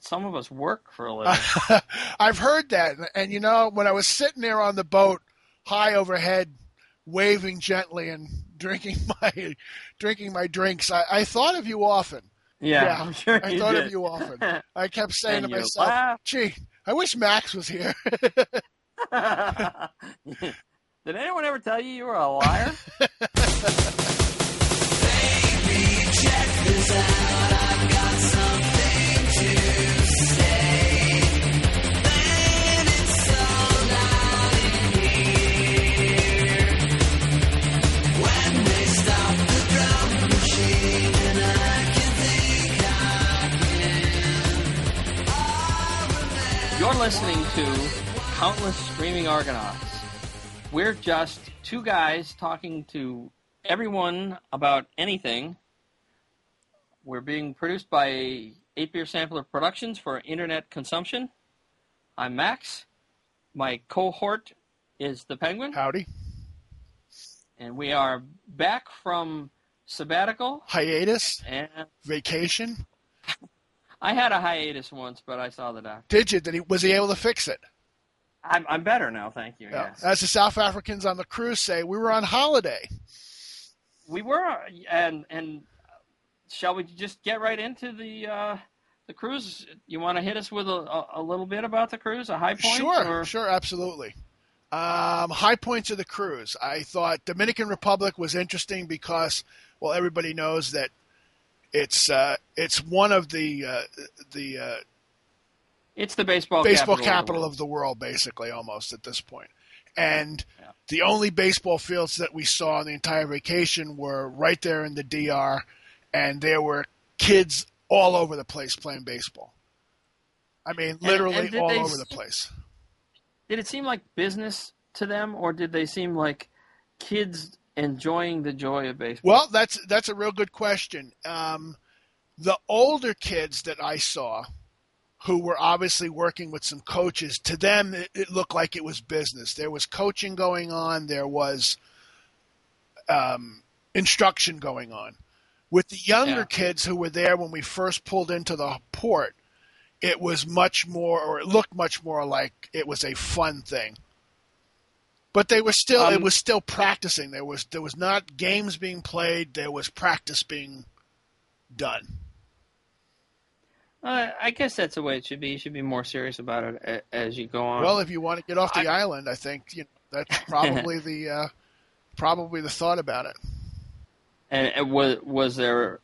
some of us work for a living. I've heard that. And, you know, when I was sitting there on the boat, high overhead, waving gently and drinking my drinks, I thought of you often. Yeah, I'm sure I you thought did. of you often. I kept saying And to you myself, laugh. gee, I wish Max was here. Did anyone ever tell you were a liar? Baby, check this out. I've got something to say. Then it's all out in here. When they stop the drum machine, and I can think I can. You're listening to Countless Screaming Argonauts. We're just two guys talking to everyone about anything. We're being produced by 8 Beer Sampler Productions for internet consumption. I'm Max. My cohort is the Penguin. Howdy. And we are back from sabbatical. Hiatus? And Vacation? I had a hiatus once, but I saw the doctor. Did you? Was he able to fix it? I'm better now, thank you. Yeah. Yes. As the South Africans on the cruise say, we were on holiday. We were, and shall we just get right into the cruise? You want to hit us with a little bit about the cruise, a high point? Sure, absolutely. High points of the cruise. I thought Dominican Republic was interesting because, well, everybody knows that it's one of it's the baseball capital of the world, basically, almost at this point. And the only baseball fields that we saw on the entire vacation were right there in the DR, and there were kids all over the place playing baseball. I mean, literally all over the place. Did it seem like business to them, or did they seem like kids enjoying the joy of baseball? Well, that's a real good question. The older kids that I saw, who were obviously working with some coaches, to them it looked like it was business. There was coaching going on. There was instruction going on. With the younger kids who were there when we first pulled into the port, it was much more, or it looked much more like it was a fun thing. But they were still, it was still practicing. There was not games being played. There was practice being done. I guess that's the way it should be. You should be more serious about it as you go on. Well, if you want to get off the island, I think that's probably the thought about it. And was there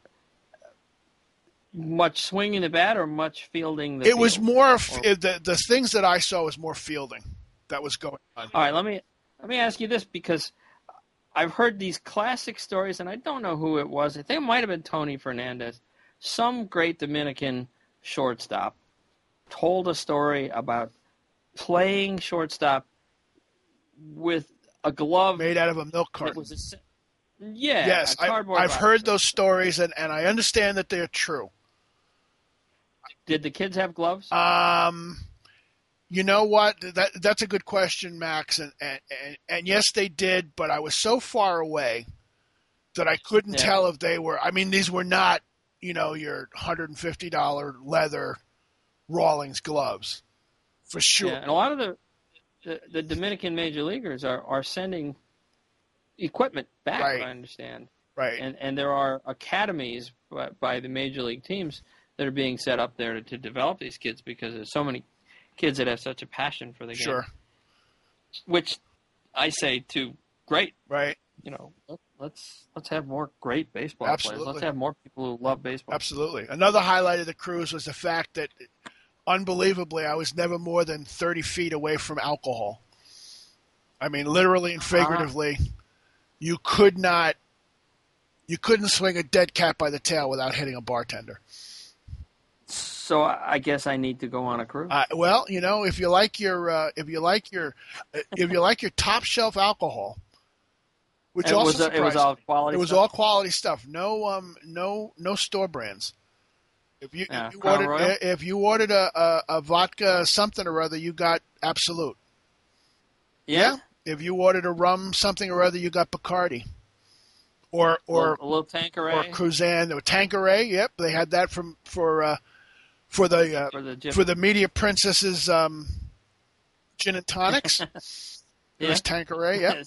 much swinging the bat or much fielding the field? Was more the things that I saw was more fielding that was going on. All right, let me ask you this, because I've heard these classic stories, and I don't know who it was. I think it might have been Tony Fernandez. Some great Dominican shortstop told a story about playing shortstop with a glove made out of a milk carton. Yes, I've heard those stories, and I understand that they're true. Did the kids have gloves? You know what? That's a good question, Max. And yes, they did, but I was so far away that I couldn't tell if they were. I mean, these were not, your $150 leather Rawlings gloves, for sure. Yeah, and a lot of the Dominican major leaguers are sending equipment back, right. I understand. Right. And there are academies by the major league teams that are being set up there to develop these kids, because there's so many kids that have such a passion for the game. Sure. Which I say to great. Right. Let's have more great baseball Absolutely. players. Let's have more people who love baseball. Absolutely. Another highlight of the cruise was the fact that, unbelievably, I was never more than 30 feet away from alcohol. I mean, literally and figuratively, you couldn't swing a dead cat by the tail without hitting a bartender. So I guess I need to go on a cruise. Well, if you like your top shelf alcohol, which it also was all quality. It was stuff? all quality stuff. No store brands. If you ordered a vodka something or other, you got Absolute. Yeah. If you ordered a rum something or other, you got Bacardi. Or a little Tanqueray. Or Cruzan. Or Tanqueray, yep. They had that for for the gym. for the media princesses gin and tonics. It was Tanqueray. Yeah.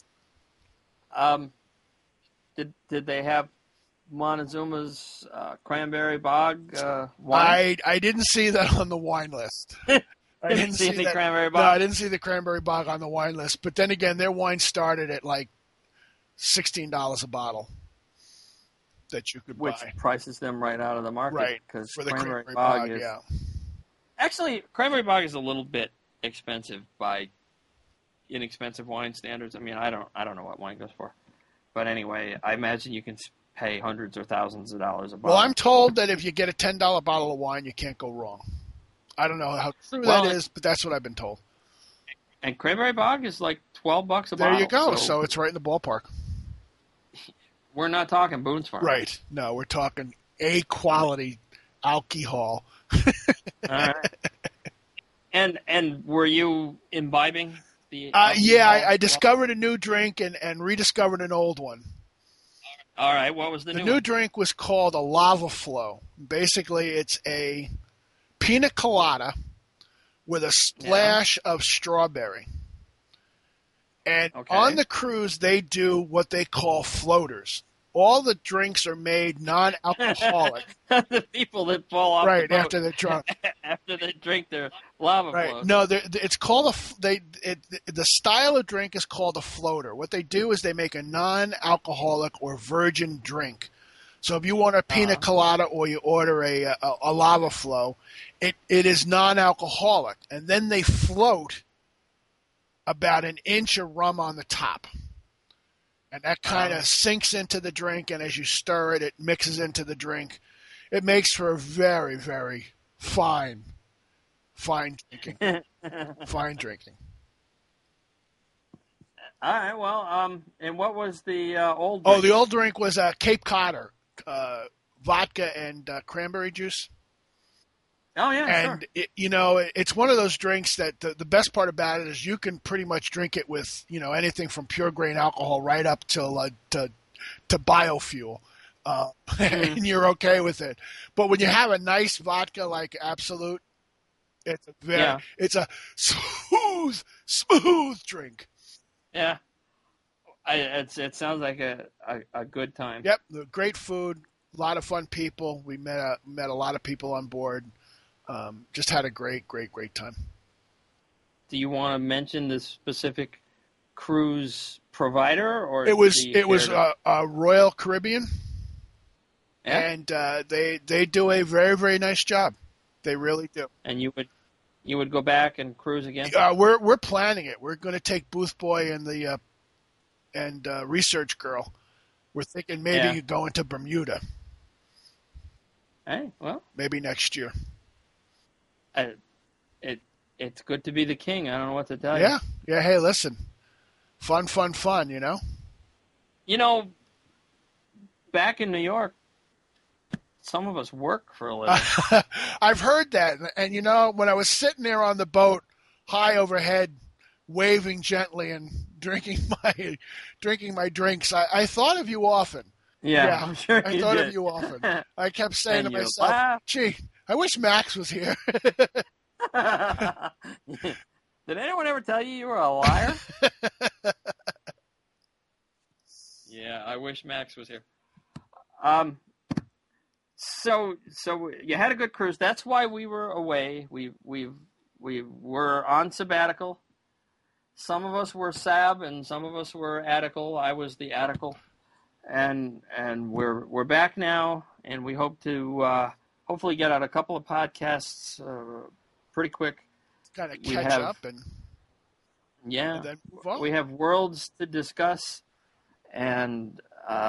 Did they have Montezuma's cranberry bog wine? I didn't see that on the wine list. I didn't see any that. cranberry No, bog. I didn't see the cranberry bog on the wine list. But then again, their wine started at like $16 a bottle that you could Which buy. prices them right out of the market. Right, Because for the cranberry cranberry bog bog, is yeah. actually cranberry bog is a little bit expensive by inexpensive wine standards. I mean, I don't know what wine goes for, but anyway, I imagine you can pay hundreds or thousands of dollars a bottle. Well, I'm told that if you get a $10 bottle of wine, you can't go wrong. I don't know how true that is, but that's what I've been told. And cranberry bog is like $12 a bottle. There you go. So it's right in the ballpark. We're not talking Boone's Farm. Right. No, we're talking A quality alcohol. All right. And were you imbibing the? Yeah, I discovered a new drink and rediscovered an old one. All right. What was the The new new one? drink was called a lava flow. Basically, it's a pina colada with a splash of strawberry. And on the cruise, they do what they call floaters. All the drinks are made non-alcoholic. The people that fall off Right, the boat after they're drunk. after they drink their lava Right. float. No, it's called the style of drink is called a floater. What they do is they make a non-alcoholic or virgin drink. So if you want a pina colada or you order a lava flow, it is non-alcoholic, and then they float about an inch of rum on the top. And that kind of sinks into the drink, and as you stir it, it mixes into the drink. It makes for a very, very fine drinking. Fine drinking. All right. Well, and what was the old? Oh, drink? the old drink was Cape Codder, vodka and cranberry juice. Oh yeah, And sure. it's one of those drinks that the best part about it is you can pretty much drink it with anything from pure grain alcohol right up till to biofuel, and you're okay with it. But when you have a nice vodka like Absolute, it's a smooth drink. Yeah. It sounds like a good time. Yep, great food, a lot of fun people. We met a lot of people on board. Just had a great time. Do you want to mention the specific cruise provider, or It was do you care to- Royal Caribbean, Yeah? and they do a very, very nice job. They really do. And you would go back and cruise again? We're planning it. We're going to take Booth Boy and the Research Girl. We're thinking maybe going to Bermuda, Hey, well, maybe next year. it's good to be the king. I don't know what to tell you. Yeah. Hey, listen, fun. Back in New York, some of us work for a living. I've heard that, and when I was sitting there on the boat, high overhead, waving gently and drinking my drinks, I thought of you often. Yeah, I'm sure I you thought did. of you often. I kept saying And to you myself, laugh. "Gee, I wish Max was here." Did anyone ever tell you were a liar? Yeah, I wish Max was here. So you had a good cruise. That's why we were away. We were on sabbatical. Some of us were sab, and some of us were attical. I was the attical, and we're back now, and we hope to hopefully get out a couple of podcasts pretty quick. Kind of We catch have- up and then move on. We have worlds to discuss, and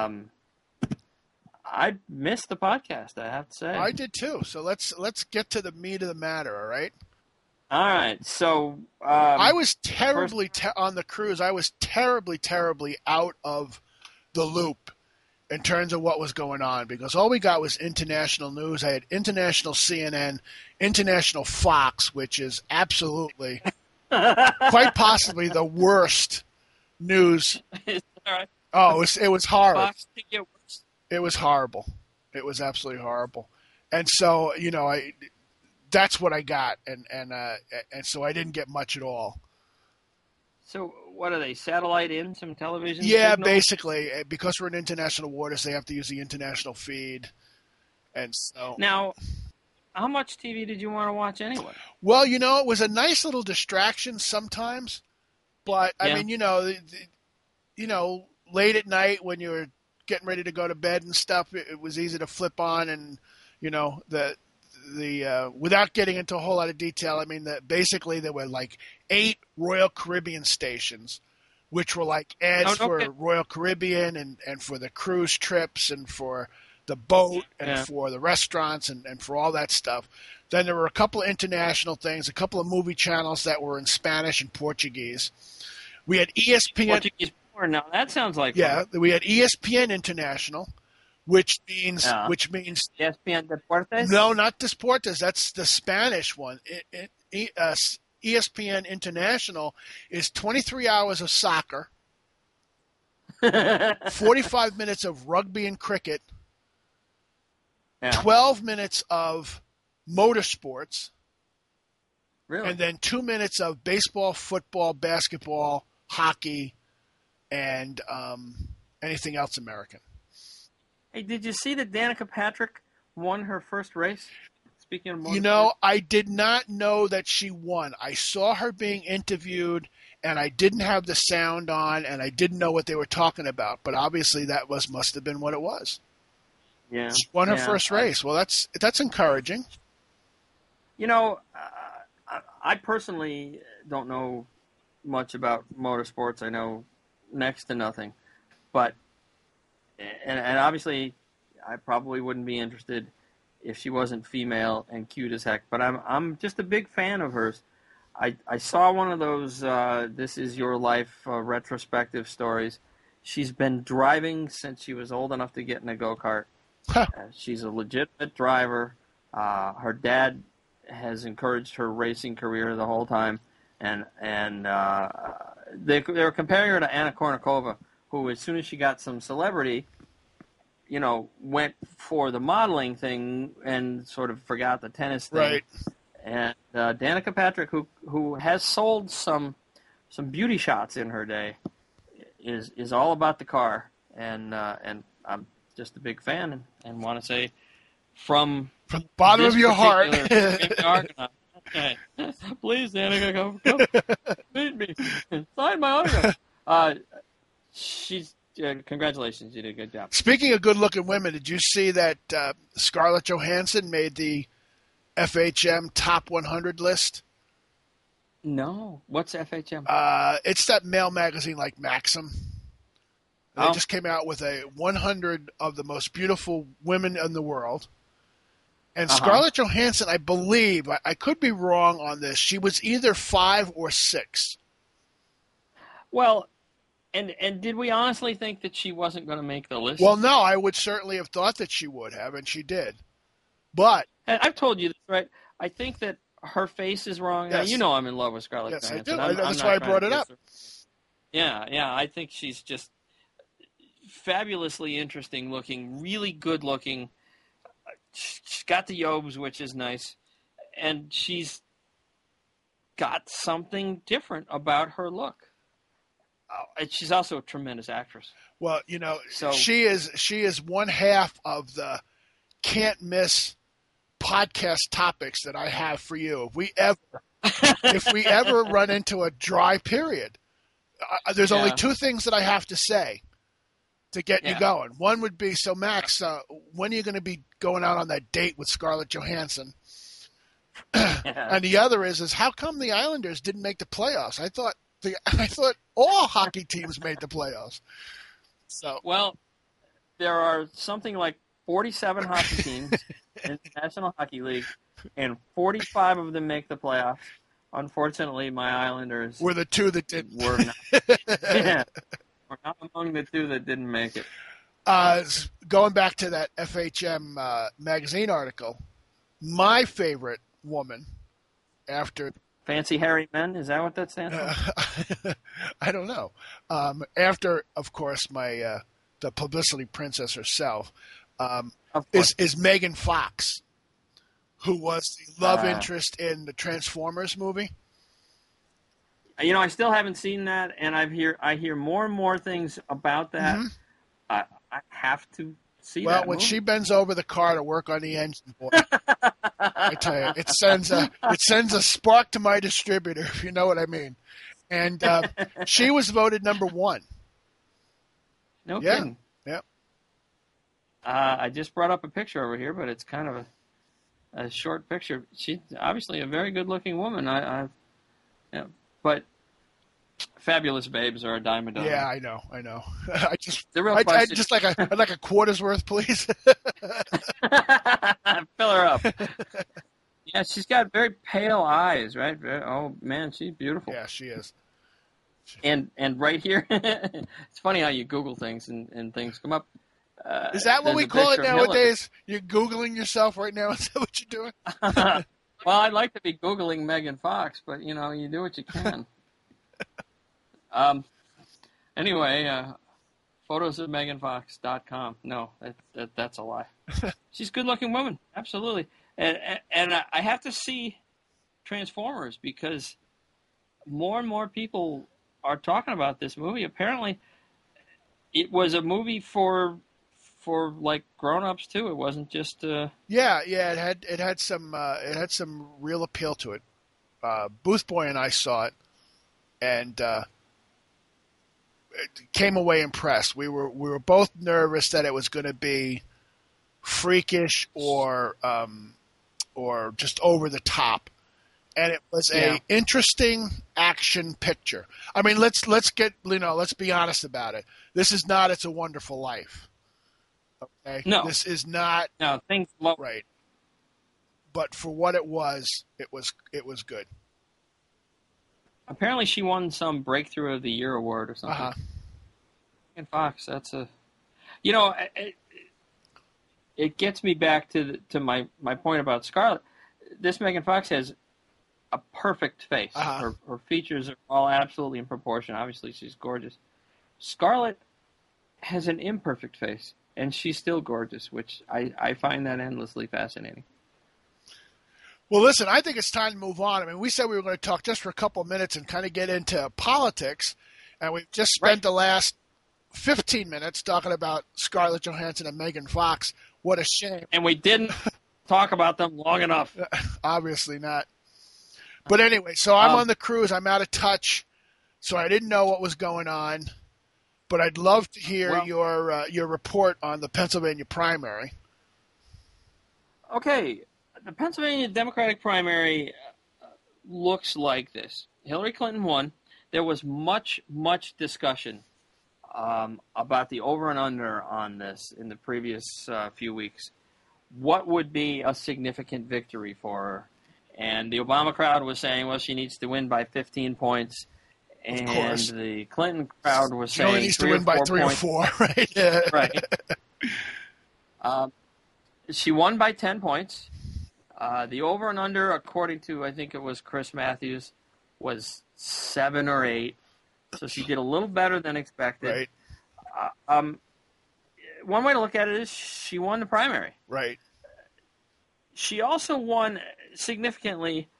I missed the podcast, I have to say. I did too. So let's get to the meat of the matter. All right. All right, so I was terribly on the cruise. I was terribly out of the loop in terms of what was going on because all we got was international news. I had international CNN, international Fox, which is absolutely, quite possibly the worst news. All right. Oh, it was horrible. Fox to get worse. It was horrible. It was absolutely horrible. And so, that's what I got, and so I didn't get much at all. So what are they? Satellite in some television? Yeah, signal? basically, because we're in international waters, they have to use the international feed, and so. Now, how much TV did you want to watch anyway? Well, it was a nice little distraction sometimes, but I Yeah. mean, late at night when you were getting ready to go to bed and stuff, it was easy to flip on, and the without getting into a whole lot of detail, I mean, basically there were like 8 Royal Caribbean stations, which were like ads Oh, okay. for Royal Caribbean and for the cruise trips and for the boat and Yeah. for the restaurants and for all that stuff. Then there were a couple of international things, a couple of movie channels that were in Spanish and Portuguese. We had ESPN. Portuguese porn. Now that sounds like Yeah, we had ESPN International, which means ESPN Deportes. no, not Deportes. That's the Spanish one. ESPN International is 23 hours of soccer, 45 minutes of rugby and cricket, Yeah. 12 minutes of motorsports, Really? and then 2 minutes of baseball, football, basketball, hockey, and anything else American. Hey, did you see that Danica Patrick won her first race? Speaking of motorsports. I did not know that she won. I saw her being interviewed, and I didn't have the sound on, and I didn't know what they were talking about. But obviously, that must have been what it was. Yeah. She won her Yeah. first race. Well, that's encouraging. I personally don't know much about motorsports. I know next to nothing, but and obviously, I probably wouldn't be interested if she wasn't female and cute as heck. But I'm just a big fan of hers. I saw one of those "This Is Your Life" retrospective stories. She's been driving since she was old enough to get in a go-kart. Huh. She's a legitimate driver. Her dad has encouraged her racing career the whole time, and they were comparing her to Anna Kournikova, who, as soon as she got some celebrity, went for the modeling thing and sort of forgot the tennis thing. Right. And Danica Patrick, who has sold some beauty shots in her day, is all about the car, and I'm just a big fan and want to say from From the bottom this of your heart. particular Argonaut, okay. Please, Danica, come meet me, sign my autograph. Congratulations, you did a good job. Speaking of good-looking women, did you see that Scarlett Johansson made the FHM Top 100 list? No, what's FHM? It's that male magazine like Maxim. They Oh. just came out with a 100 of the most beautiful women in the world. And Scarlett Johansson, I believe, I could be wrong on this, she was either 5 or 6. Well, and did we honestly think that she wasn't going to make the list? Well, no, I would certainly have thought that she would have, and she did. But, And I've told you this, right? I think that her face is wrong. Now, Yes. you know I'm in love with Scarlett Yes, I Johansson. do. I'm That's not why I trying brought to it up. diss her. Yeah, I think she's just fabulously interesting looking, really good looking. She's got the yobes, which is nice, and she's got something different about her look. And she's also a tremendous actress. well, So- she is one half of the can't miss podcast topics that I have for you. If we ever run into a dry period, there's only Yeah. 2 things that I have to say to get you Yeah. going. One would be, so Max, when are you going to be going out on that date with Scarlett Johansson? And the other is how come the Islanders didn't make the playoffs? I thought all hockey teams made the playoffs. So Well, there are something like 47 hockey teams in the National Hockey League, and 45 of them make the playoffs. Unfortunately, my Islanders we're the 2 that did. were not, yeah, were not among the 2 that didn't make it. Going back to that FHM magazine article, my favorite woman after Fancy Hairy Men, is that what that stands for? I don't know. After, of course, the publicity princess herself Of course. is Megan Fox. who was the love Uh, interest in the Transformers movie. I still haven't seen that, and I hear more and more things about that. Hmm. I have to see Well, that when movie. she bends over the car to work on the engine, boy, I tell you, it sends a spark to my distributor, if you know what I mean. And she was voted number 1. No Yeah. kidding. Yeah. I just brought up a picture over here, but it's kind of a short picture. She's obviously a very good-looking woman. But fabulous babes are a dime a dozen. Yeah, I know. The real I question. just like a quarter's worth, please. Fill her up. Yeah, she's got very pale eyes, right? Oh man, she's beautiful. Yeah, she is. And right here, it's funny how you Google things and things come up. Is that what there's we a call it picture of Hillary. nowadays? You're Googling yourself right now? Is that what you're doing? Well, I'd like to be Googling Megan Fox, but you do what you can. Anyway, photos of MeganFox.com. No, that's a lie. She's a good-looking woman, absolutely. And I have to see Transformers because more and more people are talking about this movie. Apparently, it was a movie for like grown-ups too. It wasn't just Yeah. It had some real appeal to it. Boothboy and I saw it, and came away impressed. We were both nervous that it was going to be freakish or just over the top, and it was a interesting action picture. I mean, let's be honest about it. This is not It's a Wonderful Life. Okay, No. This is not no things. Low. right. But for what it was good. Apparently, she won some Breakthrough of the Year award or something. Uh-huh. Megan Fox, that's it gets me back to my point about Scarlett. This Megan Fox has a perfect face. Uh-huh. Her features are all absolutely in proportion. Obviously, she's gorgeous. Scarlett has an imperfect face, and she's still gorgeous, which I find that endlessly fascinating. Well, listen, I think it's time to move on. I mean, we said we were going to talk just for a couple of minutes and kind of get into politics, and we've just spent the last 15 minutes talking about Scarlett Johansson and Megan Fox. What a shame. And we didn't talk about them long enough. Obviously not. But anyway, so I'm on the cruise. I'm out of touch, so I didn't know what was going on. But I'd love to hear your report on the Pennsylvania primary. Okay, the Pennsylvania Democratic primary looks like this. Hillary Clinton won. There was much discussion about the over and under on this in the previous few weeks. What would be a significant victory for her? And the Obama crowd was saying, well, she needs to win by 15 points. And Of course. the Clinton crowd was She saying only needs to win by 3 or 4, right? Right. She won by 10 points. The over and under, according to, I think it was Chris Matthews, was 7 or 8. So she did a little better than expected. Right. One way to look at it is she won the primary. Right. She also won significantly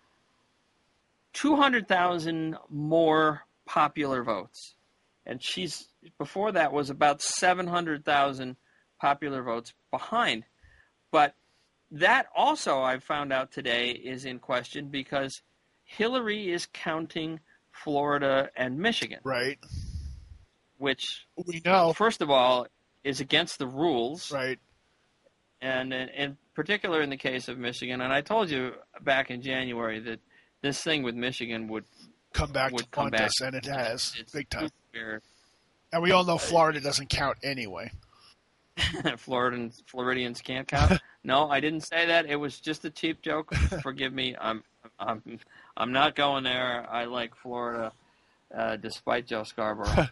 200,000 more popular votes. And she's, before that, was about 700,000 popular votes behind. But that also, I found out today, is in question because Hillary is counting Florida and Michigan. Right. Which, we know, first of all, is against the rules. Right. And in particular in the case of Michigan, and I told you back in January that this thing with Michigan would come back would to come haunt back. us, and it has, It's big time. weird. And we all know Florida doesn't count anyway. Floridians can't count. No, I didn't say that. It was just a cheap joke. Forgive me. I'm not going there. I like Florida, despite Joe Scarborough.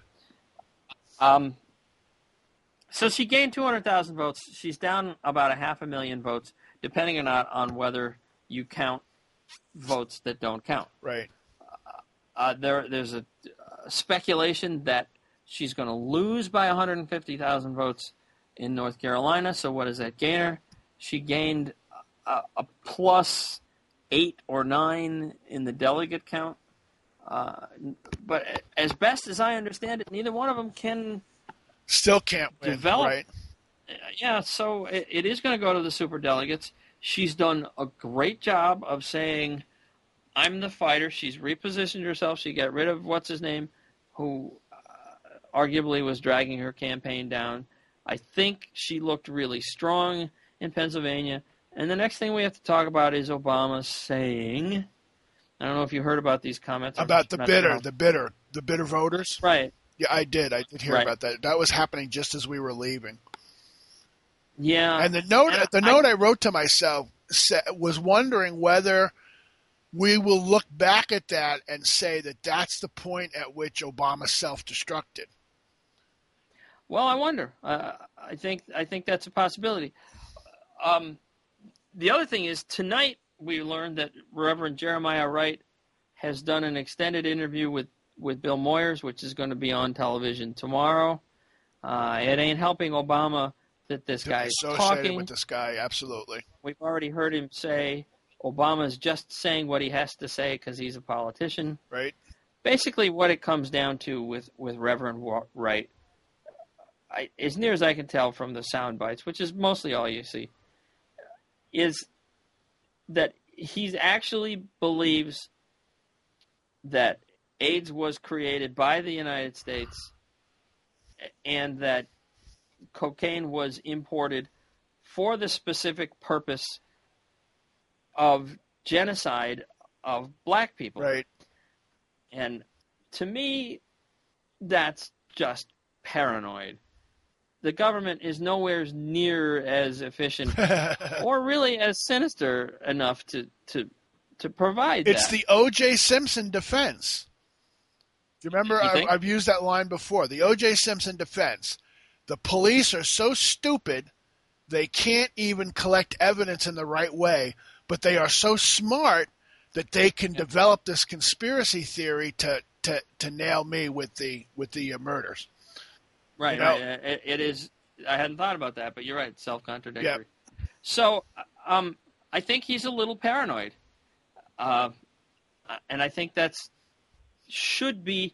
So she gained 200,000 votes. She's down about 500,000 votes, depending or not on whether you count votes that don't count. Right. There's a speculation that she's going to lose by 150,000 votes in North Carolina. So what does that gain her? She gained a plus 8 or 9 in the delegate count. But as best as I understand it, neither one of them can Still can't win, develop. right? Yeah, so it is going to go to the superdelegates. She's done a great job of saying, I'm the fighter. She's repositioned herself. She got rid of what's-his-name, who arguably was dragging her campaign down. I think she looked really strong in Pennsylvania. And the next thing we have to talk about is Obama saying, I don't know if you heard about these comments. About the bitter voters. Right. Yeah, I did hear Right. about that. That was happening just as we were leaving. Yeah. And the note I wrote to myself was wondering whether we will look back at that and say that that's the point at which Obama self-destructed. Well, I wonder. I think that's a possibility. The other thing is, tonight we learned that Reverend Jeremiah Wright has done an extended interview with Bill Moyers, which is going to be on television tomorrow. It ain't helping Obama that this guy is Associated talking. with this guy, absolutely. We've already heard him say Obama's just saying what he has to say because he's a politician. Right. Basically, what it comes down to with Reverend Wright, as near as I can tell from the sound bites, which is mostly all you see, is that he actually believes that AIDS was created by the United States and that cocaine was imported for the specific purpose of genocide of black people. Right. And to me, that's just paranoid. The government is nowhere near as efficient or really as sinister enough to provide It's that. the O.J. Simpson defense. Do you remember? You think? I've used that line before. The O.J. Simpson defense. The police are so stupid they can't even collect evidence in the right way, but they are so smart that they can develop this conspiracy theory to nail me with the murders. Right. You know? Right. It is. I hadn't thought about that, but you're right. Self-contradictory. Yeah. So I think he's a little paranoid. And I think that's should be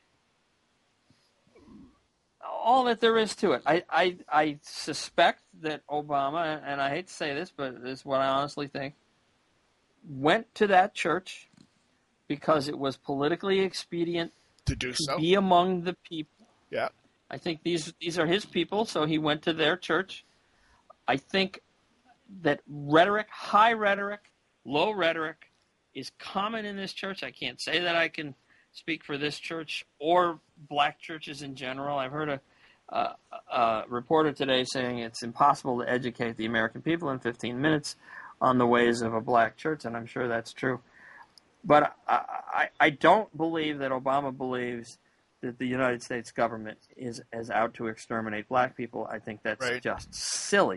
all that there is to it. I suspect that Obama, and I hate to say this, but this is what I honestly think, went to that church because it was politically expedient To do so. to be among the people. Yeah. I think these are his people, so he went to their church. I think that rhetoric, high rhetoric, low rhetoric, is common in this church. I can't say that I can speak for this church or black churches in general. I've heard a reporter today saying it's impossible to educate the American people in 15 minutes on the ways of a black church, and I'm sure that's true. But I don't believe that Obama believes that the United States government is out to exterminate black people. I think that's Right. just silly.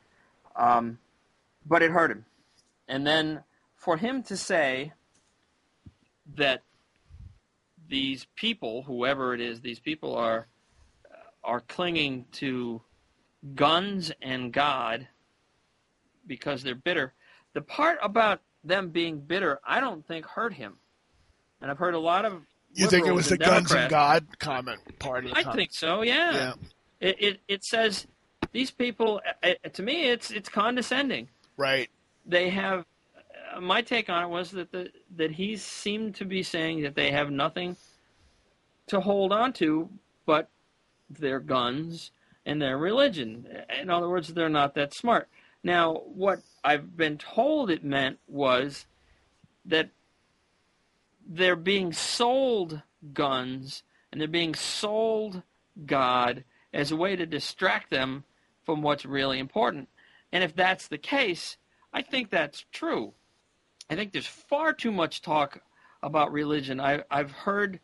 But it hurt him. And then for him to say that these people, whoever it is, these people are clinging to guns and God because they're bitter. The part about them being bitter, I don't think hurt him. And I've heard a lot of You think it was the liberals guns and Democrats- God comment part of the I comment? think so. Yeah. It says these people. To me, it's condescending. Right. They have. My take on it was that he seemed to be saying that they have nothing to hold on to but their guns and their religion. In other words, they're not that smart. Now, what I've been told it meant was that they're being sold guns and they're being sold God as a way to distract them from what's really important. And if that's the case, I think that's true. I think there's far too much talk about religion. I've heard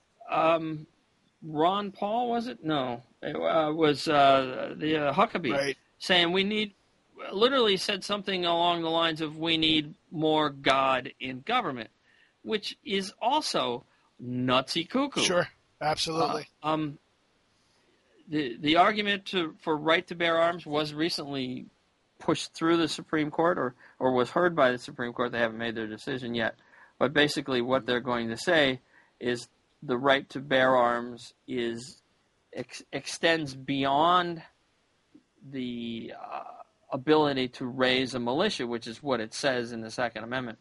Ron Paul, was it? No. It was the Huckabee Right. saying we need, literally said something along the lines of we need more God in government, which is also nutsy cuckoo. Sure. Absolutely. The argument for right to bear arms was recently pushed through the Supreme Court or was heard by the Supreme Court. They haven't made their decision yet. But basically what they're going to say is the right to bear arms extends beyond the ability to raise a militia, which is what it says in the Second Amendment.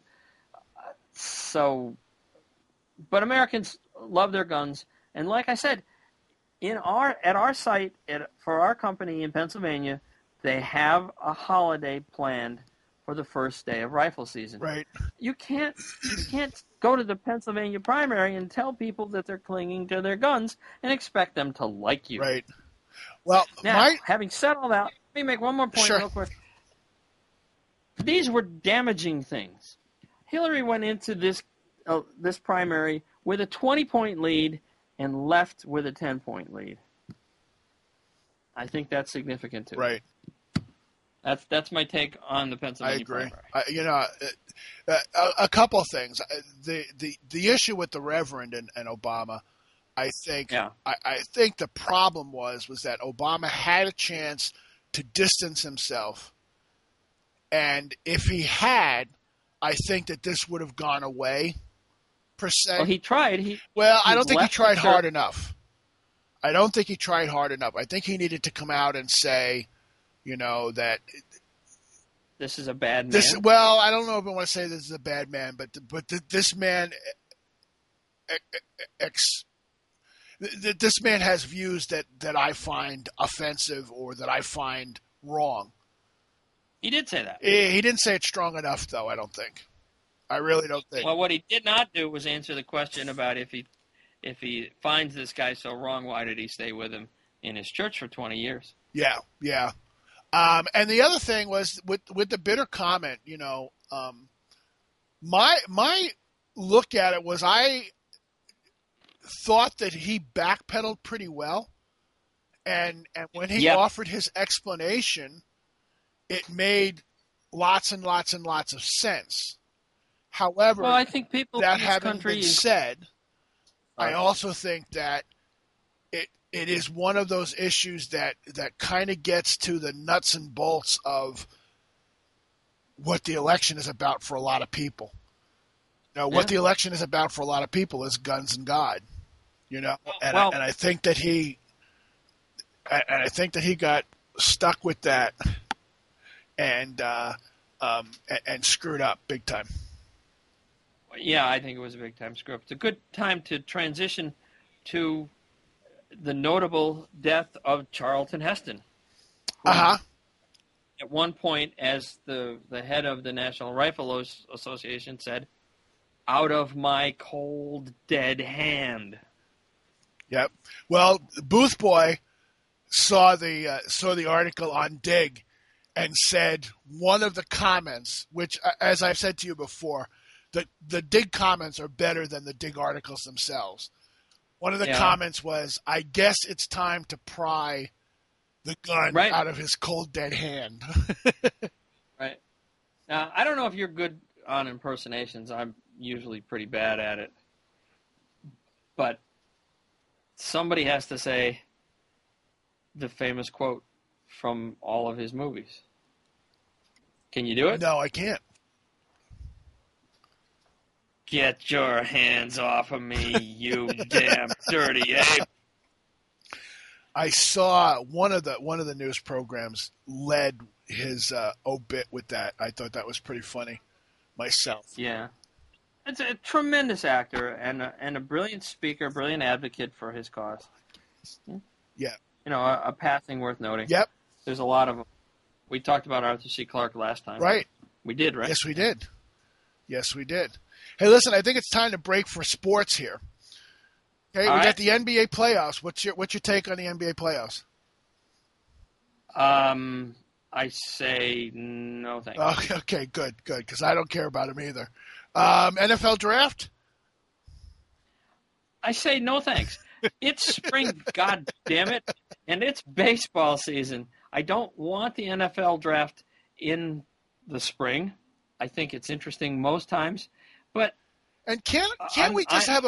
But Americans love their guns, and like I said, at our site for our company in Pennsylvania, they have a holiday planned for the first day of rifle season. Right. You can't go to the Pennsylvania primary and tell people that they're clinging to their guns and expect them to like you. Right. Well, Now, having said all that, let me make one more point Sure. real quick. These were damaging things. Hillary went into this primary with a 20-point lead and left with a 10-point lead. I think that's significant too. Right. That's my take on the I Pennsylvania agree. primary. A couple of things. The issue with the Reverend and Obama, I think, Yeah. I think the problem was that Obama had a chance to distance himself, and if he had, I think that this would have gone away. Per se. Well, he tried. I don't think he left tried the hard church. enough. I don't think he tried hard enough. I think he needed to come out and say, that This is a bad man. I don't know if I want to say this is a bad man, but this man, this man has views that I find offensive or that I find wrong. He did say that. He didn't say it strong enough, though. I don't think. I really don't think. Well, what he did not do was answer the question about if he finds this guy so wrong, why did he stay with him in his church for 20 years? Yeah. And the other thing was with the bitter comment. My look at it was I thought that he backpedaled pretty well, and when he offered his explanation, it made lots and lots and lots of sense. However, Well, I think people that in this having country been said, I also think that it is one of those issues that kind of gets to the nuts and bolts of what the election is about for a lot of people. What the election is about for a lot of people is guns and God. And I think that he got stuck with that and screwed up big time. Yeah, I think it was a big time screw up. It's a good time to transition to the notable death of Charlton Heston. Uh-huh. At one point, as the head of the National Rifle Association said, "Out of my cold, dead hand." Yep. Well, Booth Boy saw the article on Dig and said one of the comments, which, as I've said to you before, the Dig comments are better than the Dig articles themselves. One of the comments was, "I guess it's time to pry the gun out of his cold, dead hand." Right. Now, I don't know if you're good on impersonations. I'm usually pretty bad at it. But somebody has to say the famous quote from all of his movies. Can you do it? No, I can't. Get your hands off of me, you damn dirty ape. I saw one of the news programs led his obit with that. I thought that was pretty funny myself. Yeah. It's a tremendous actor and a brilliant speaker, brilliant advocate for his cause. Yeah. A passing worth noting. Yep. There's a lot of them. We talked about Arthur C. Clarke last time. Right. We did, right? Yes, we did. Yes, we did. Hey, listen, I think it's time to break for sports here. Okay, we got the NBA playoffs. What's your take on the NBA playoffs? I say no thanks. Okay, good, because I don't care about them either. NFL draft? I say no thanks. It's spring, God damn it, and it's baseball season. I don't want the NFL draft in the spring. I think it's interesting most times, but can't we just have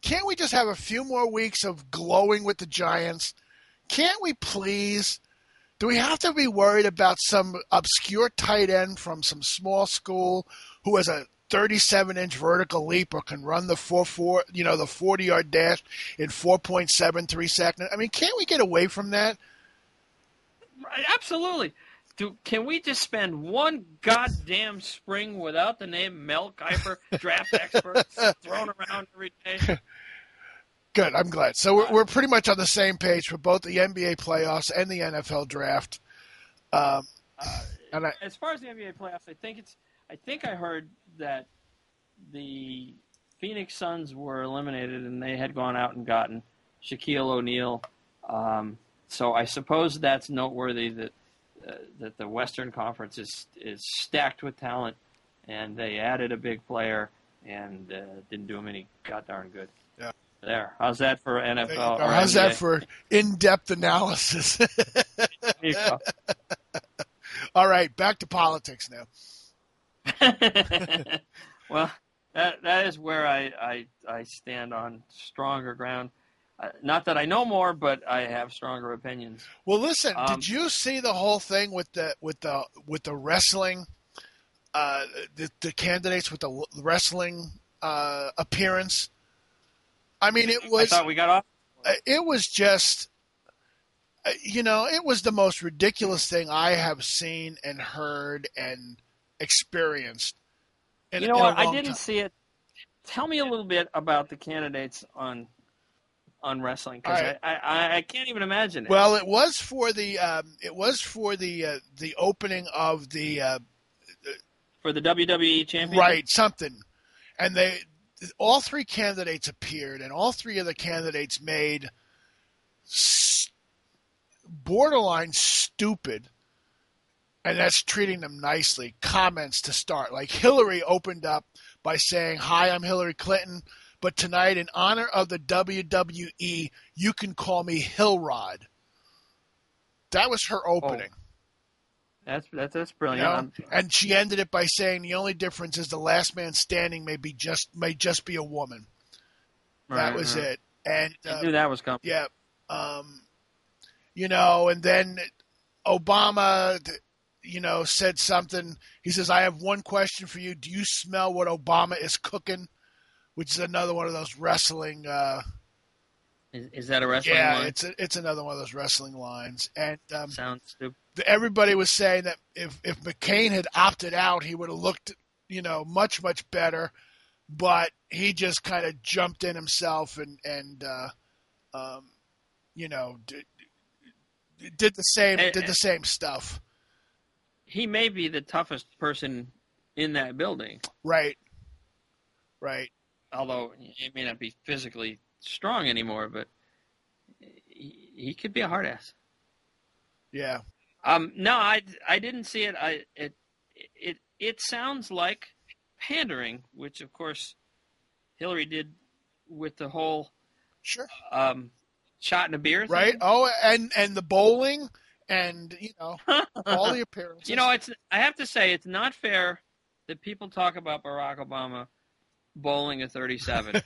a few more weeks of glowing with the Giants? Can't we please Do we have to be worried about some obscure tight end from some small school who has a 37-inch vertical leap or can run the 4.4, the 40-yard dash in 4.73 seconds? I mean, can't we get away from that? Absolutely. Can we just spend one goddamn spring without the name Mel Kiper, draft expert, thrown around every day? Good. I'm glad. So we're pretty much on the same page for both the NBA playoffs and the NFL draft. As far as the NBA playoffs, I think I heard that the Phoenix Suns were eliminated and they had gone out and gotten Shaquille O'Neal. So I suppose that's noteworthy that the Western Conference is stacked with talent, and they added a big player and didn't do them any goddarn good. Yeah. There. How's that for NFL? How's that for in-depth analysis? There you go. All right, back to politics now. Well, that is where I stand on stronger ground. Not that I know more, but I have stronger opinions. Well, listen, did you see the whole thing with the wrestling? The candidates with the wrestling appearance. I mean, it was. I thought we got off. It was just, it was the most ridiculous thing I have seen and heard and experienced. You know what? I didn't see it. Tell me a little bit about the candidates on wrestling, because right. I can't even imagine it. Well, it was for the opening of the for the WWE Championship, right, something, and all three candidates appeared, and all three of the candidates made borderline stupid, and that's treating them nicely, comments to start. Like Hillary opened up by saying, "Hi, I'm Hillary Clinton, but tonight, in honor of the WWE, you can call me Hillrod." That was her opening. Oh. That's brilliant. And she ended it by saying the only difference is the last man standing may just be a woman. That was it. And I knew that was coming. Yeah. And then Obama, said something. He says, "I have one question for you. Do you smell what Obama is cooking?" Which is another one of those wrestling. Is that a wrestling line? Yeah, it's another one of those wrestling lines. And sounds stupid. Everybody was saying that if McCain had opted out, he would have looked, much, much better. But he just kind of jumped in himself and did the same stuff. He may be the toughest person in that building. Right. Although he may not be physically strong anymore, but he could be a hard ass. Yeah. No, I didn't see it. It sounds like pandering, which of course Hillary did with the whole sure shot in a beer thing. Right. Oh, and the bowling and all the appearances. I have to say it's not fair that people talk about Barack Obama bowling a 37,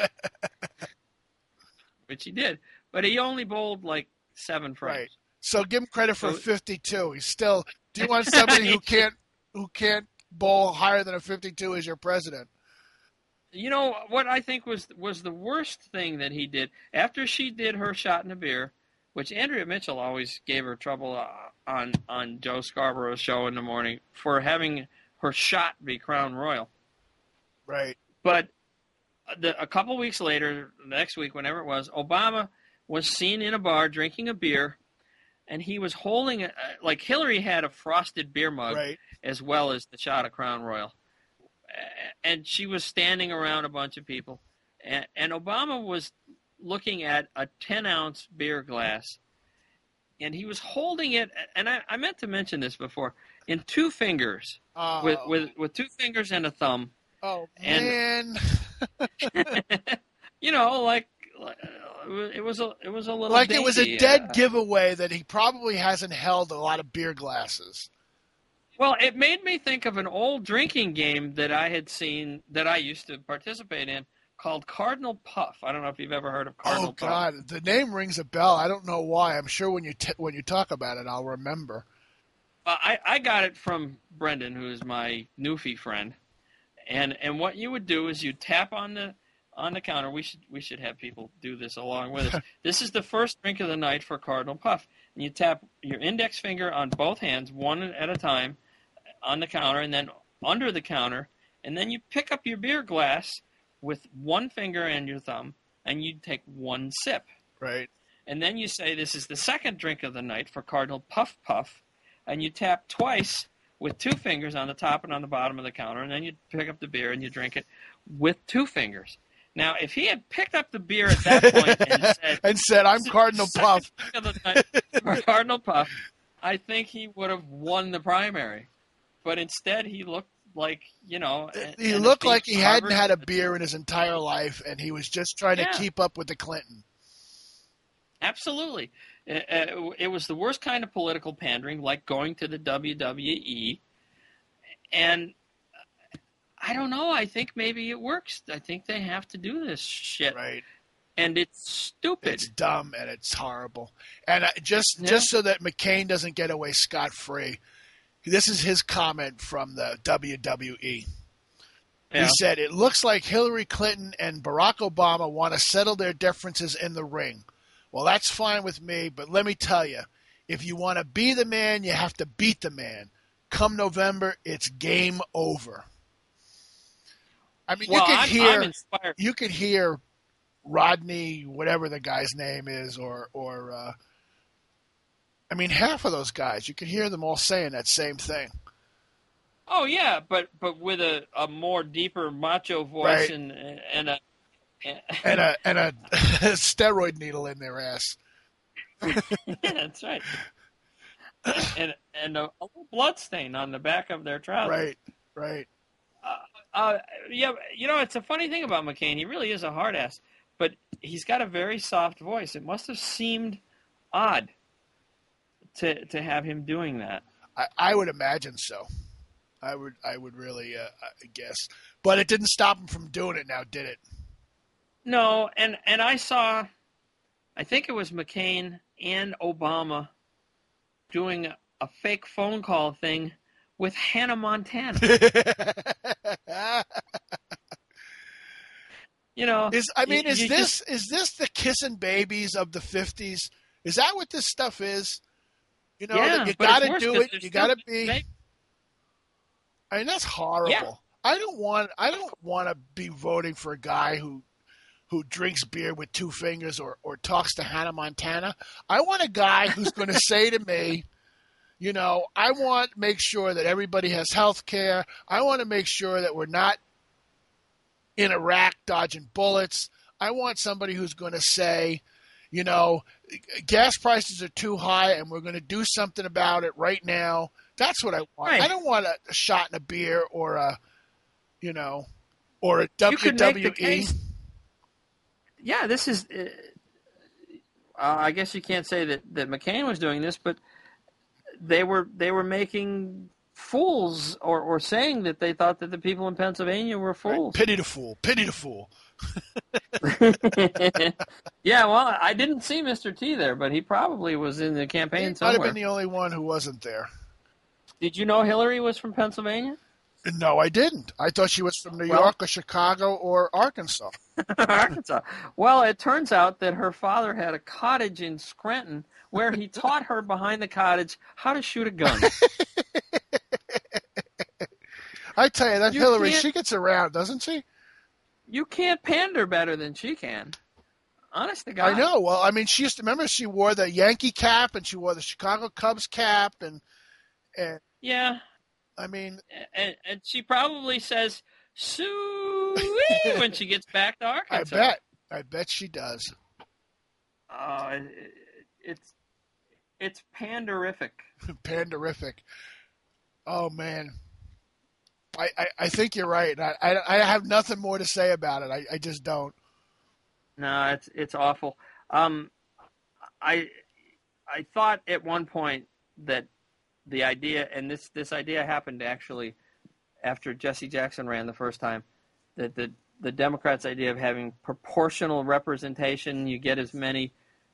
which he did, but he only bowled like 7 frames. Right. So give him credit for 52. He's still. Do you want somebody who can't bowl higher than a 52 as your president? You know what I think was the worst thing that he did after she did her shot in a beer, which Andrea Mitchell always gave her trouble on Joe Scarborough's show in the morning for having her shot be Crown Royal. Right. But a couple weeks later, next week, whenever it was, Obama was seen in a bar drinking a beer, and he was holding like Hillary had a frosted beer mug as well as the shot of Crown Royal. And she was standing around a bunch of people. And Obama was looking at a 10-ounce beer glass, and he was holding it, and I meant to mention this before, in 2 fingers, with 2 fingers and a thumb. Oh, man. Like it was a little like dainty. It was a dead giveaway that he probably hasn't held a lot of beer glasses. Well, it made me think of an old drinking game that I had seen that I used to participate in called Cardinal Puff. I don't know if you've ever heard of Cardinal Oh Puff. God, the name rings a bell. I don't know why. I'm sure when you talk about it, I'll remember. I got it from Brendan, who is my Newfie friend, and what you would do is you tap on the counter. We should have people do this along with us. This is the first drink of the night for Cardinal Puff, and you tap your index finger on both hands, one at a time, on the counter, and then under the counter, and then you pick up your beer glass with one finger and your thumb, and you take one sip, Right. and then you say, "This is the second drink of the night for Cardinal Puff Puff." And you tap twice with two fingers on the top and on the bottom of the counter, and then you pick up the beer and you drink it with two fingers. Now, if he had picked up the beer at that point and said, "I'm Cardinal Puff," "Drink of the night for Cardinal Puff," I think he would have won the primary. But instead, he looked like, he looked like he hadn't had a beer in his entire life, and he was just trying to keep up with the Clinton. Absolutely. It was the worst kind of political pandering, like going to the WWE. And I don't know. I think maybe it works. I think they have to do this shit. Right. And it's stupid. It's dumb and it's horrible. And just so that McCain doesn't get away scot-free, this is his comment from the WWE. Yeah. He said, "It looks like Hillary Clinton and Barack Obama want to settle their differences in the ring. Well, that's fine with me, but let me tell you, if you want to be the man, you have to beat the man. Come November, it's game over." I mean, I'm inspired. you could hear Rodney, whatever the guy's name is, or I mean, half of those guys, you could hear them all saying that same thing. Oh yeah, but with a more deeper macho voice, Right. and a And a steroid needle in their ass. yeah, that's right. And a little blood stain on the back of their trousers. Right. Yeah, it's a funny thing about McCain. He really is a hard ass, but he's got a very soft voice. It must have seemed odd to have him doing that. I would imagine so. I would really guess, but it didn't stop him from doing it. Now, did it? No, and I saw, I think it was McCain and Obama doing a fake phone call thing with Hannah Montana. Is this the kissing babies of the 50s? Is that what this stuff is? That you got to do it. You got to be. I mean, that's horrible. Yeah. I don't want to be voting for a guy who drinks beer with two fingers or talks to Hannah Montana. I want a guy who's going to say to me, I want to make sure that everybody has health care. I want to make sure that we're not in Iraq dodging bullets. I want somebody who's going to say, gas prices are too high and we're going to do something about it right now. That's what I want. Right. I don't want a shot in a beer or a You could make the WWE. case. Yeah, this is. I guess you can't say that McCain was doing this, but they were making fools or saying that they thought that the people in Pennsylvania were fools. Pity the fool. Pity the fool. Yeah, well, I didn't see Mr. T there, but he probably was in the campaign He might somewhere. have been the only one who wasn't there. Did you know Hillary was from Pennsylvania? No, I didn't. I thought she was from New York or Chicago or Arkansas. Arkansas. Well, it turns out that her father had a cottage in Scranton where he taught her behind the cottage how to shoot a gun. I tell you, that You Hillary, can't- she gets around, doesn't she? You can't pander better than she can. Honest to God. I know. Well, I mean, she wore the Yankee cap and she wore the Chicago Cubs cap and Yeah, I mean, and she probably says "Sue" when she gets back to Arkansas. I bet she does. It's panderific. Panderific. Oh man, I think you're right. I have nothing more to say about it. I just don't. No, it's awful. I thought at one point that the idea, and this idea happened actually after Jesse Jackson ran the first time, that the Democrats' idea of having proportional representation. You get as many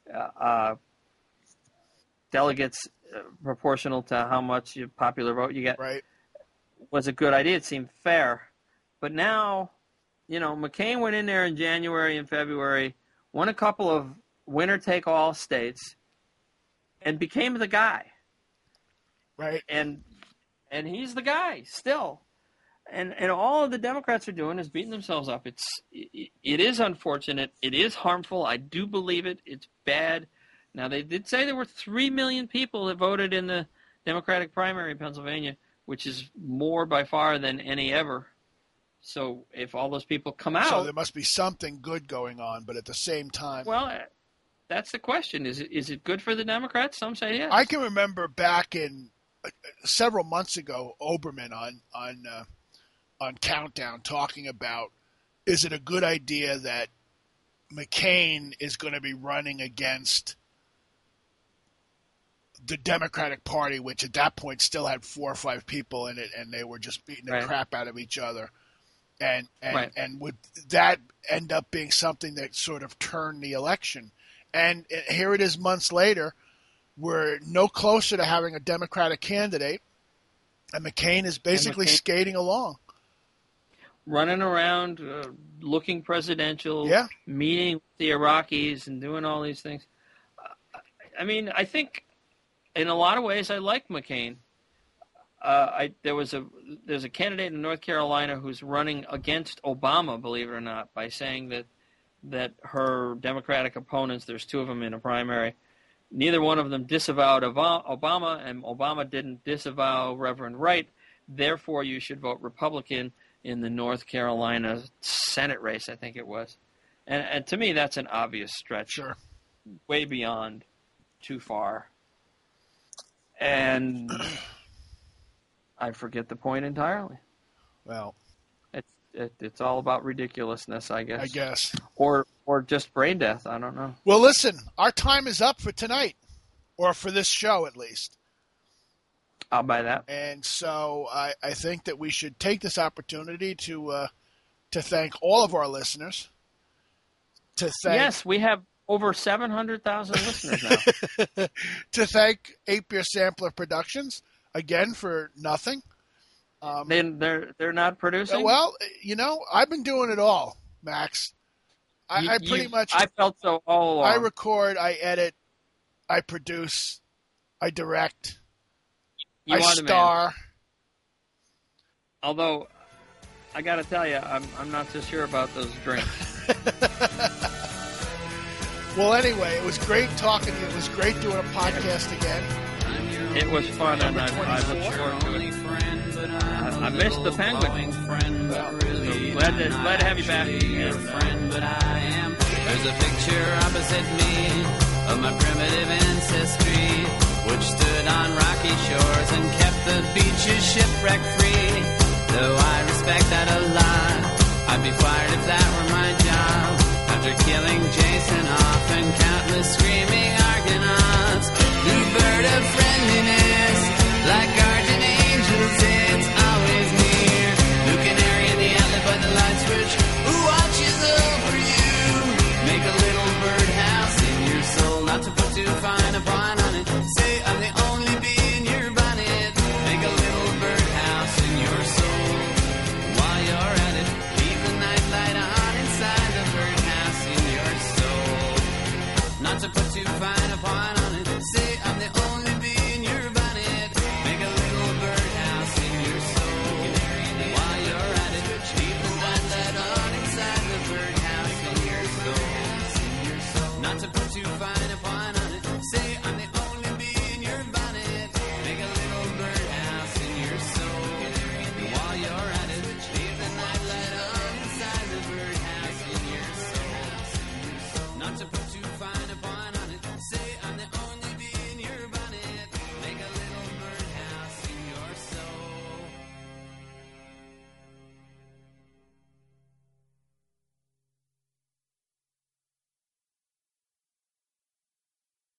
delegates proportional to how much popular vote you get. Right. Was a good idea. It seemed fair. But now, McCain went in there in January and February, won a couple of winner-take-all states, and became the guy. Right. And he's the guy still. And all of the Democrats are doing is beating themselves up. It is unfortunate. It is harmful. I do believe it. It's bad. Now, they did say there were 3 million people that voted in the Democratic primary in Pennsylvania, which is more by far than any ever. So if all those people come out... So there must be something good going on, but at the same time... Well, that's the question. Is it good for the Democrats? Some say yes. I can remember back in several months ago, Oberman on Countdown talking about, is it a good idea that McCain is going to be running against the Democratic Party, which at that point still had 4 or 5 people in it, and they were just beating the crap out of each other. And would that end up being something that sort of turned the election? And here it is months later. We're no closer to having a Democratic candidate, and McCain is basically skating along. Running around, looking presidential, meeting with the Iraqis and doing all these things. I mean, I think in a lot of ways I like McCain. There's a candidate in North Carolina who's running against Obama, believe it or not, by saying that her Democratic opponents, there's 2 of them in a primary, neither one of them disavowed Obama, and Obama didn't disavow Reverend Wright. Therefore, you should vote Republican in the North Carolina Senate race, I think it was. And to me, that's an obvious stretch. Sure. Way beyond too far. And I forget the point entirely. Well, it's all about ridiculousness, I guess. Or just brain death. I don't know. Well, listen, our time is up for tonight, or for this show at least. I'll buy that. And so I think that we should take this opportunity to thank all of our listeners. Yes, we have over 700,000 listeners now. To thank 8-Beer Sampler Productions again for nothing. They're not producing. Well, I've been doing it all, Max. I pretty much. I felt so all along. I record, I edit, I produce, I direct. I star. Although, I got to tell you, I'm not so sure about those drinks. Well, anyway, it was great talking to you. It was great doing a podcast again. It was fun, and I look forward to it. I missed the Penguin. Glad to have you back. There's a picture opposite me of my primitive ancestry, which stood on rocky shores and kept the beaches shipwreck-free. Though I respect that a lot, I'd be fired if that were my job. After killing Jason off and countless screaming